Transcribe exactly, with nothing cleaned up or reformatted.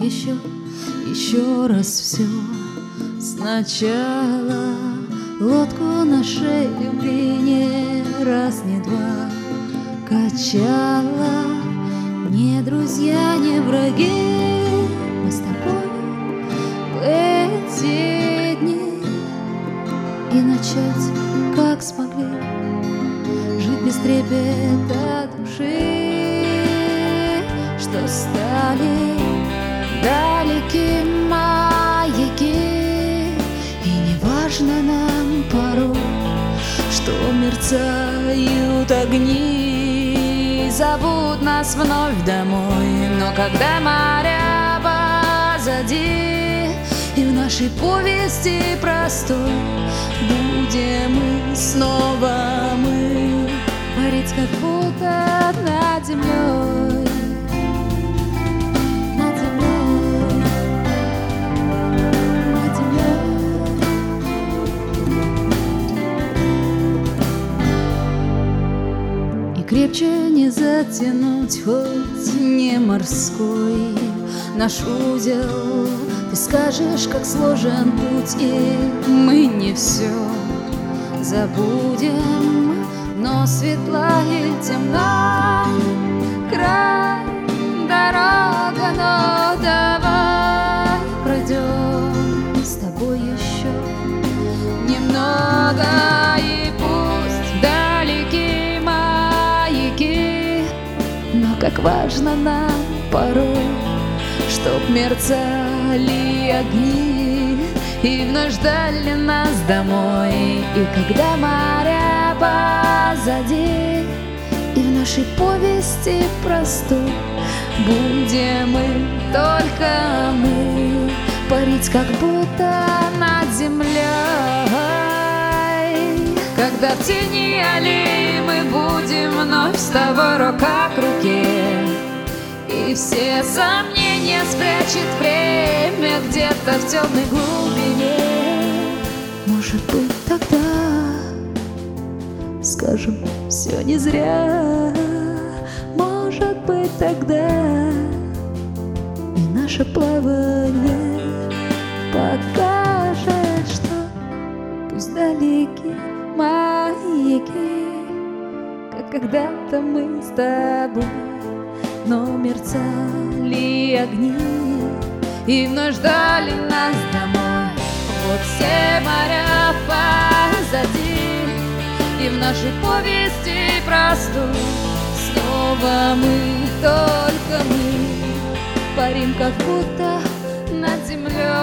еще, еще раз все сначала. Лодку нашей любви не раз, не два качала. Не друзья, не враги, мы с тобой в эти дни. И начать, как смогли, жить без трепета души, что стали далеки маяки. И не важно нам порой, что мерцают огни, зовут нас вновь домой. Но когда моря позади, и в нашей повести простой будем мы снова мы парить, как будто над землей. Над землей, над землей. И крепче не затянуть, хоть не морской наш узел. Ты скажешь, как сложен путь, и мы не все забудем, но светла и темна край дорога. Но давай пройдем с тобой еще немного, и пусть далеки маяки, но как важно нам порой, чтоб мерцали огни и вновь ждали нас домой. И когда моря позади, и в нашей повести простой будем мы, только мы, парить, как будто над землей. Когда в тени аллеи мы будем вновь с тобой рука к руке, и все сомнения спрячет время где-то в темной глубине. Может быть, тогда скажем, все не зря. Может быть, тогда и наше плавание покажет, что пусть далеки маяки, как когда-то мы с тобой, но мерцали огни и вновь ждали нас домой. Вот все моря позади, и в нашей повести простой снова мы, только мы, парим, как будто над землей.